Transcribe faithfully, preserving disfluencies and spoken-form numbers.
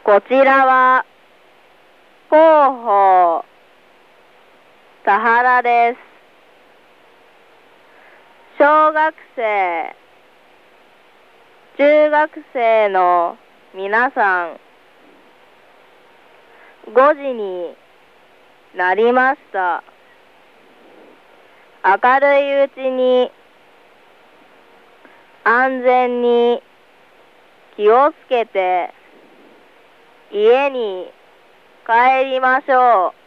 こちらは広報田原です。小学生、中学生の皆さん、ごじになりました。明るいうちに安全に気をつけて家に帰りましょう。